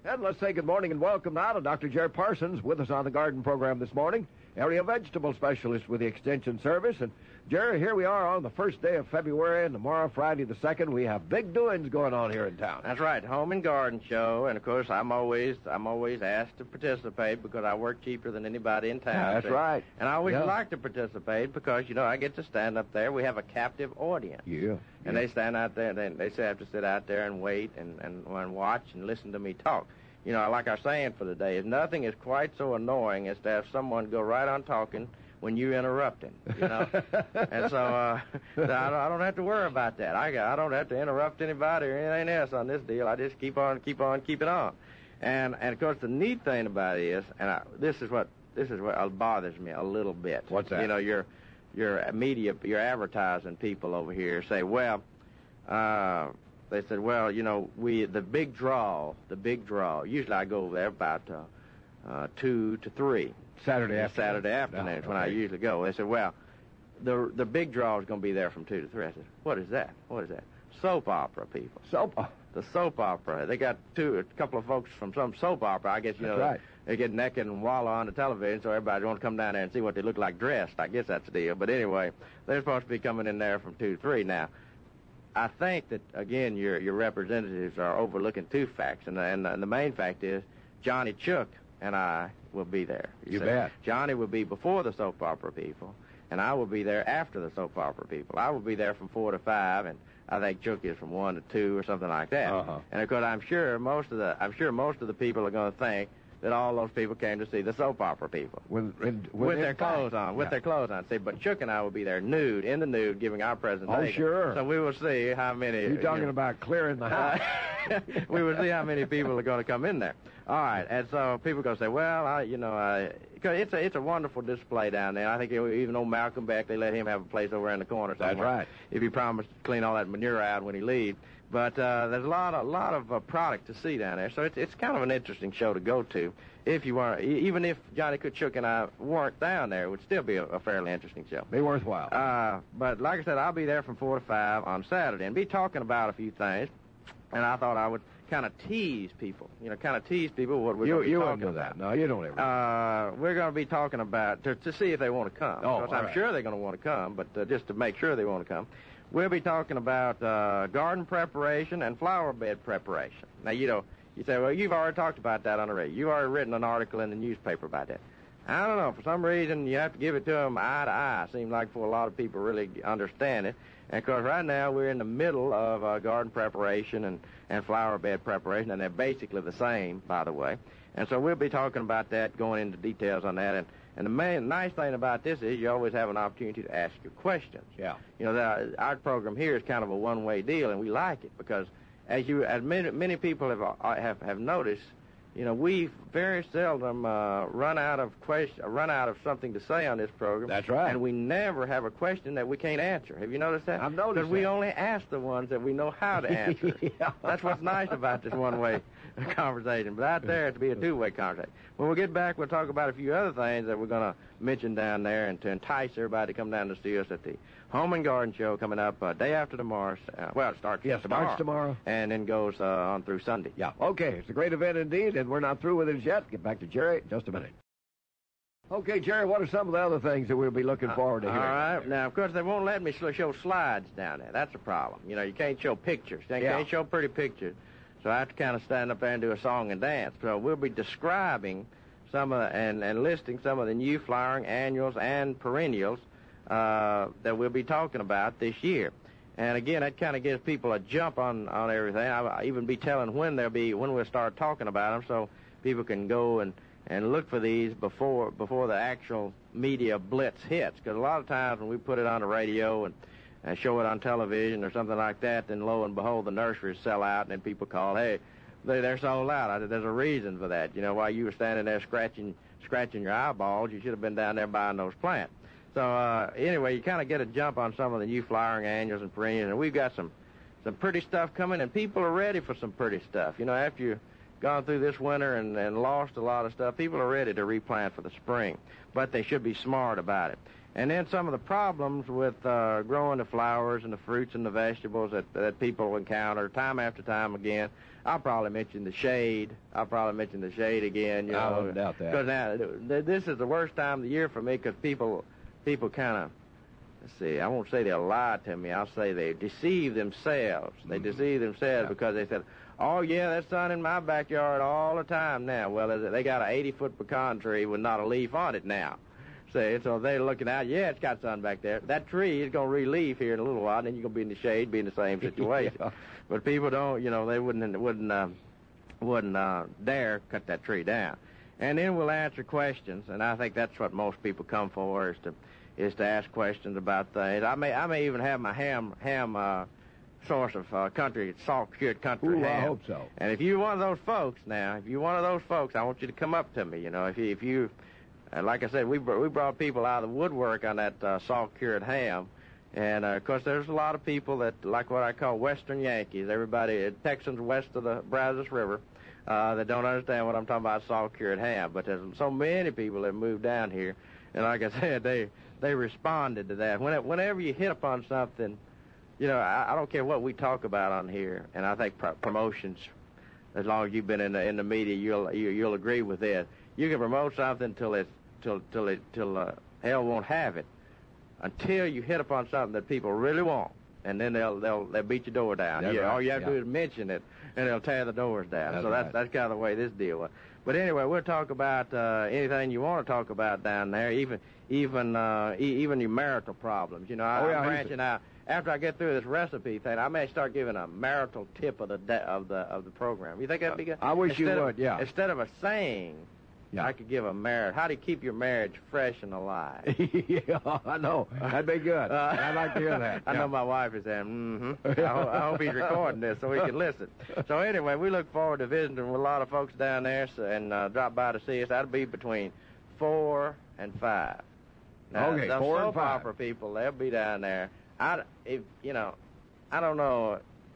And let's say good morning and welcome now to Dr. Jerry Parsons with us on the garden program this morning, area vegetable specialist with the Extension Service. And Jerry, here we are on the first day of February, and tomorrow, Friday the 2nd, we have big doings going on here in town. That's right, Home and Garden Show, and of course I'm always asked to participate because I work cheaper than anybody in town. That's right. And I always like to participate because, I get to stand up there. We have a captive audience. Yeah. And they stand out there, and they have to sit out there and wait and watch and listen to me talk. Like our saying for the day is nothing is quite so annoying as to have someone go right on talking when you interrupt him, And so I don't have to worry about that. I don't have to interrupt anybody or anything else on this deal. I just keep on keeping on. And of course the neat thing about it is, this is what bothers me a little bit. What's that? Your media, your advertising people over here say, they said, the big draw. Usually I go over there about 2 to 3. Saturday afternoons when I usually go. They said, the big draw is going to be there from 2 to 3. I said, what is that? Soap opera people. The soap opera. They got a couple of folks from some soap opera. I guess, right. They get naked and wallow on the television, so everybody wants to come down there and see what they look like dressed. I guess that's the deal. But anyway, they're supposed to be coming in there from 2 to 3. Now, I think that, again, your representatives are overlooking two facts, and the main fact is Johnny Chuck and I will be there. You bet. Johnny will be before the soap opera people, and I will be there after the soap opera people. I will be there from 4 to 5, and I think Chuck is from 1 to 2 or something like that. Uh-huh. And of course, I'm sure most of the people are going to think that all those people came to see the soap opera people with their clothes on. With their clothes on. See, but Chuck and I will be there in the nude, giving our presentation. Oh, sure. So we will see how many. You're talking about clearing the house. We will see how many people are going to come in there. All right, and so people are going to say, cause it's a wonderful display down there. I think even old Malcolm Beck, they let him have a place over in the corner somewhere. That's right. If he promised to clean all that manure out when he leaves. But there's a lot of product to see down there, so it's kind of an interesting show to go to. If you want, even if Johnny Kutchuk and I weren't down there, it would still be a fairly interesting show. Be worthwhile. But like I said, I'll be there from 4 to 5 on Saturday and be talking about a few things. And I thought I would kind of tease people, what we're going to be talking about. No, you don't ever. We're going to be talking about to see if they want to come. Oh, because I'm sure they're going to want to come, but just to make sure they want to come. We'll be talking about garden preparation and flower bed preparation. Now, you say, well, you've already talked about that on the radio. You've already written an article in the newspaper about that. I don't know. For some reason, you have to give it to them eye to eye. Seems like for a lot of people really understand it. And, of course, right now we're in the middle of garden preparation and flower bed preparation, and they're basically the same, by the way. And so we'll be talking about that, going into details on that. And the nice thing about this is you always have an opportunity to ask your questions. Yeah. Our program here is kind of a one-way deal, and we like it because, as many people have noticed, we very seldom run out of something to say on this program. That's right. And we never have a question that we can't answer. Have you noticed that? I've noticed that. Because we only ask the ones that we know how to answer. Yeah. That's what's nice about this one-way conversation. But out there, it's to be a two-way conversation. When we get back, we'll talk about a few other things that we're going to mention down there and to entice everybody to come down to see us at the Home and Garden Show coming up day after tomorrow. It starts tomorrow. And then goes on through Sunday. Yeah. Okay. It's a great event indeed, and we're not through with it yet. Get back to Jerry in just a minute. Okay, Jerry, what are some of the other things that we'll be looking forward to hearing? All right. Now, of course, they won't let me show slides down there. That's a problem. You can't show pictures. You can't show pretty pictures. So I have to kind of stand up there and do a song and dance. So we'll be describing and listing some of the new flowering annuals and perennials that we'll be talking about this year. And again, that kind of gives people a jump on everything. I'll even be telling when we'll start talking about them, so people can go and look for these before the actual media blitz hits. Because a lot of times when we put it on the radio and show it on television or something like that, then lo and behold, the nurseries sell out, and then people call, hey, they're sold out. There's a reason for that. While you were standing there scratching your eyeballs, you should have been down there buying those plants. So anyway, you kind of get a jump on some of the new flowering annuals and perennials, and we've got some pretty stuff coming, and people are ready for some pretty stuff. After gone through this winter and lost a lot of stuff. People are ready to replant for the spring, but they should be smart about it. And then some of the problems with growing the flowers and the fruits and the vegetables that people encounter time after time again. I'll probably mention the shade. I'll probably mention the shade again. You know, I don't doubt that. Because now this is the worst time of the year for me because people kind of, let's see, I won't say they lie to me. I'll say they deceive themselves. They deceive themselves because they said, oh, yeah, there's sun in my backyard all the time now. Well, they got an 80-foot pecan tree with not a leaf on it now. So they're looking out, yeah, it's got sun back there. That tree is going to re-leaf here in a little while, and then you're going to be in the shade, be in the same situation. Yeah. But people don't, you know, they wouldn't dare cut that tree down. And then we'll answer questions, and I think that's what most people come for is to ask questions about things. I may even have my ham source of country, salt-cured country ham. I hope so. And if you're one of those folks now, I want you to come up to me. You know, if you like I said, we brought people out of the woodwork on that salt-cured ham. And, of course, there's a lot of people that like what I call Western Yankees, everybody, Texans west of the Brazos River, that don't understand what I'm talking about salt-cured ham. But there's so many people that moved down here, and like I said, they responded to that. Whenever you hit upon something, you know, I don't care what we talk about on here, and I think promotions, as long as you've been in the media, you'll agree with this. You can promote something till hell won't have it, until you hit upon something that people really want, and then they'll beat your door down. Right. All you have to do is mention it, and they'll tear the doors down. That's kind of the way this deal was. But anyway, we'll talk about anything you want to talk about down there, even your marital problems. You know, I'm branching out. After I get through this recipe thing, I may start giving a marital tip of the program. You think that'd be good? I wish you would. Yeah. Instead of a saying. Yeah. I could give a marriage. How do you keep your marriage fresh and alive? Yeah, I know. That'd be good. I'd like to hear that. I know my wife is saying, I hope he's recording this so we can listen. So anyway, we look forward to visiting with a lot of folks down there and drop by to see us. That'll be between 4 and 5. Now, okay, 4 and 5. Soap opera people, they'll be down there. I don't know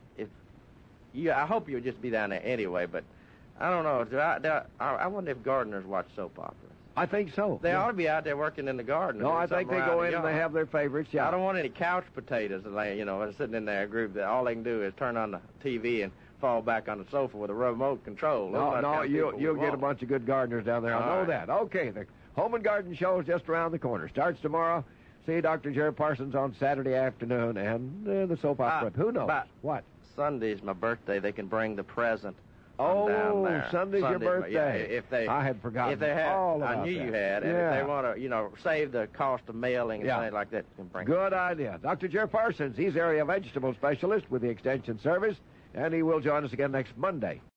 I hope you'll just be down there anyway, but I don't know. I wonder if gardeners watch soap operas. I think so. They ought to be out there working in the garden. No, I think they go in and they have their favorites. Yeah. I don't want any couch potatoes, sitting in there, a group that all they can do is turn on the TV and fall back on the sofa with a remote control. No, you'll get a bunch of good gardeners down there. I know that. Okay, the Home and Garden Show is just around the corner. Starts tomorrow. See Dr. Jerry Parsons on Saturday afternoon and the soap opera. Who knows? What? Sunday's my birthday. They can bring the present. Oh, Sunday's your birthday. Yeah, I had forgotten. If they had, all about I knew that. you had. And if they want to, save the cost of mailing and things like that, you can bring Good idea. Dr. Jerry Parsons, he's area vegetable specialist with the Extension Service, and he will join us again next Monday.